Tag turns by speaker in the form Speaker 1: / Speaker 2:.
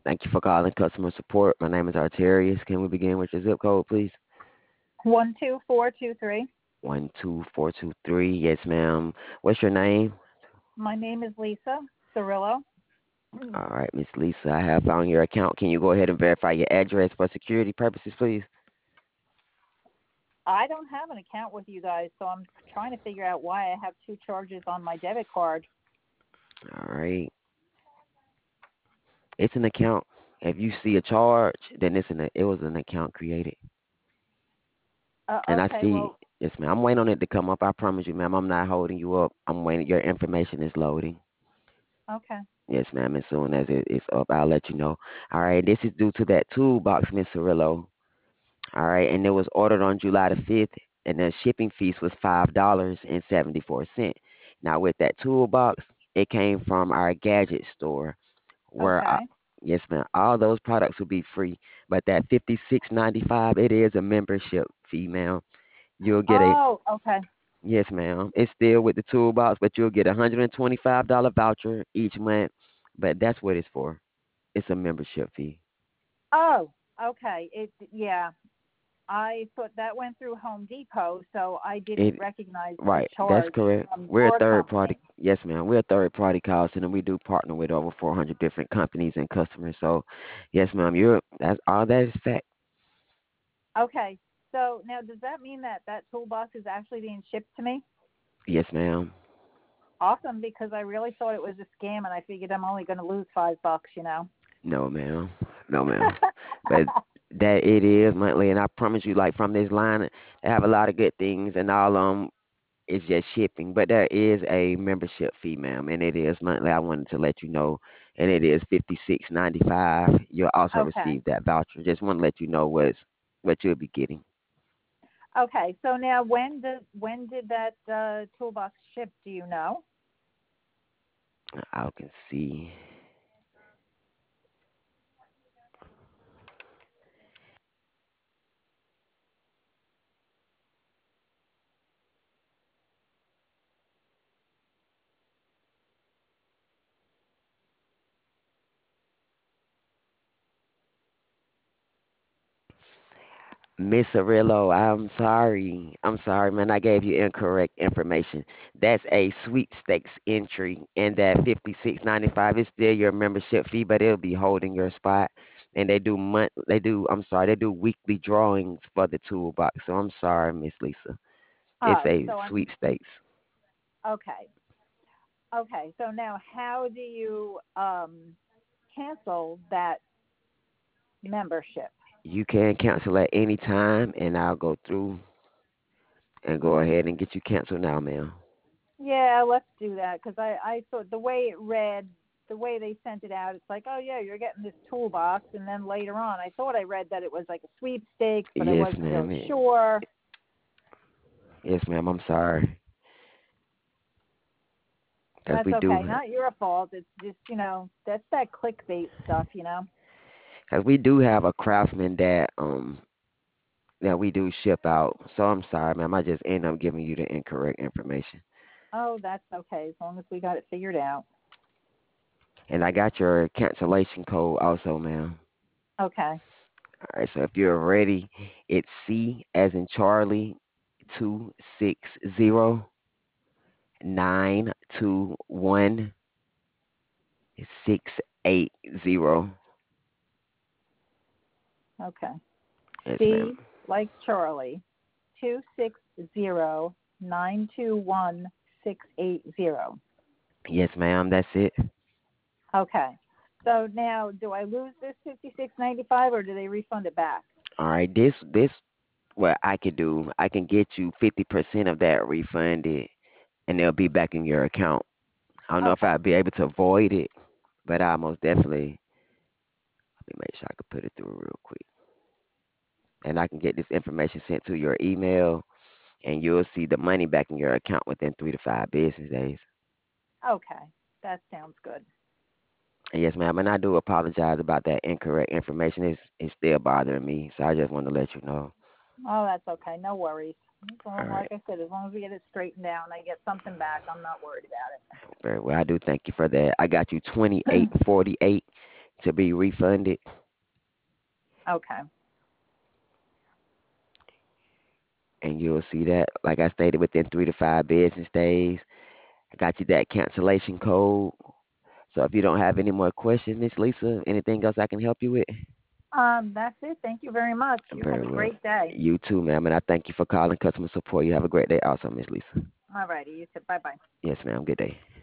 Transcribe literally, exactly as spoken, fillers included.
Speaker 1: Thank you for calling customer support. My name is Arterius. Can we begin with your zip code, please?
Speaker 2: One two four two three.
Speaker 1: One two four two three. Yes, ma'am. What's your name?
Speaker 2: My name is Lisa Cirillo.
Speaker 1: All right, Miss Lisa. I have found your account. Can you go ahead and verify your address for security purposes, please?
Speaker 2: I don't have an account with you guys, so I'm trying to figure out why I have two charges on my debit card.
Speaker 1: All right. It's an account. If you see a charge, then it's an it was an account created.
Speaker 2: Uh,
Speaker 1: And I
Speaker 2: okay,
Speaker 1: see,
Speaker 2: well,
Speaker 1: yes, ma'am. I'm waiting on it to come up. I promise you, ma'am. I'm not holding you up. I'm waiting. Your information is loading.
Speaker 2: okay.
Speaker 1: Yes, ma'am. As soon as it is up, I'll let you know. All right. This is due to that toolbox, Miss Cirillo. All right. And it was ordered on July the fifth, and the shipping fees was five dollars and seventy-four cents. Now, with that toolbox, it came from our gadget store, where I,
Speaker 2: Okay.
Speaker 1: yes, ma'am, all those products will be free. But that fifty-six ninety-five, it is a membership fee, ma'am. You'll get a
Speaker 2: Oh, okay.
Speaker 1: Yes, ma'am. It's still with the toolbox, but you'll get a hundred and twenty-five dollar voucher each month. But that's what it's for. It's a membership fee.
Speaker 2: Oh, okay. It yeah. I thought that went through Home Depot, so I didn't
Speaker 1: It
Speaker 2: recognize the
Speaker 1: right. That's
Speaker 2: charge
Speaker 1: correct.
Speaker 2: from
Speaker 1: We're a
Speaker 2: your
Speaker 1: third party.
Speaker 2: company.
Speaker 1: Yes, ma'am. We're a third party call center. We do partner with over four hundred different companies and customers. So, yes, ma'am. You're that's all that is fact.
Speaker 2: Okay. So now, does that mean that that toolbox is actually being shipped to me?
Speaker 1: Yes, ma'am.
Speaker 2: Awesome, because I really thought it was a scam, and I figured I'm only going to lose five bucks, you know.
Speaker 1: No, ma'am. No, ma'am. But that it is monthly, and I promise you, like from this line, they have a lot of good things, and all um it's just shipping, but there is a membership fee, ma'am, and it is monthly. I wanted to let you know, and it is fifty six ninety five. You'll also
Speaker 2: Okay.
Speaker 1: receive that voucher. Just want to let you know what's what you'll be getting.
Speaker 2: Okay. So now, when did when did that uh, toolbox ship? Do you know?
Speaker 1: I can see. Miss Arillo, I'm sorry. I'm sorry, man. I gave you incorrect information. That's a sweepstakes entry, and that fifty six ninety five is still your membership fee, but it'll be holding your spot. And they do month. They do. I'm sorry. They do weekly drawings for the toolbox. So I'm sorry, Miss Lisa. It's
Speaker 2: Oh,
Speaker 1: a
Speaker 2: so I'm
Speaker 1: sweepstakes.
Speaker 2: okay. Okay. So now, how do you um, cancel that membership?
Speaker 1: You can cancel at any time, and I'll go through and go ahead and get you canceled now, ma'am.
Speaker 2: Yeah, let's do that because I I thought the way it read, the way they sent it out, it's like, oh yeah, you're getting this toolbox, and then later on, I thought I read that it was like a sweepstakes, but I
Speaker 1: Yes,
Speaker 2: wasn't
Speaker 1: ma'am.
Speaker 2: really sure.
Speaker 1: Yes, ma'am. I'm sorry. Because
Speaker 2: That's
Speaker 1: we
Speaker 2: okay,
Speaker 1: do.
Speaker 2: not your fault. It's just you know that's that clickbait stuff, you know.
Speaker 1: Cause we do have a craftsman that um that we do ship out. So I'm sorry, ma'am. I just end up giving you the incorrect information.
Speaker 2: Oh, that's okay as long as we got it figured out.
Speaker 1: And I got your cancellation code also, ma'am.
Speaker 2: Okay.
Speaker 1: All right. So if you're ready, it's C as in Charlie, two six zero nine two one six eight zero.
Speaker 2: Okay.
Speaker 1: Yes, ma'am.
Speaker 2: C like Charlie, two six zero nine two one six eight zero.
Speaker 1: Yes, ma'am. That's it.
Speaker 2: Okay. So now, do I lose this fifty six ninety five, or do they refund it back?
Speaker 1: All right. This this what I can do. I can get you fifty percent of that refunded, and they'll be back in your account. I don't know if
Speaker 2: Okay.
Speaker 1: I'll be able to avoid it, but I most definitely let me make sure I can put it through real quick. And I can get this information sent to your email, and you'll see the money back in your account within three to five business days.
Speaker 2: Okay. That sounds good.
Speaker 1: And yes, ma'am, and I do apologize about that incorrect information. It's, it's still bothering me, so I just want to let you know.
Speaker 2: Oh, that's okay. No worries.
Speaker 1: All
Speaker 2: Well,
Speaker 1: right,
Speaker 2: like I said, as long as we get it straightened out and I get something back, I'm not worried
Speaker 1: very well. I do thank you for that. I got you
Speaker 2: about it.
Speaker 1: twenty-eight forty-eight to be refunded.
Speaker 2: Okay.
Speaker 1: And you'll see that, like I stated, within three to five business days. I got you that cancellation code. So if you don't have any more questions, Miss Lisa, anything else I can help you with?
Speaker 2: Um, that's it. Thank you very much. You have
Speaker 1: Very
Speaker 2: a
Speaker 1: well.
Speaker 2: great day.
Speaker 1: You too, ma'am. And I thank you for calling customer support. You have a great day also, Miss Lisa.
Speaker 2: All righty. You too. Bye bye.
Speaker 1: Yes, ma'am. Good day.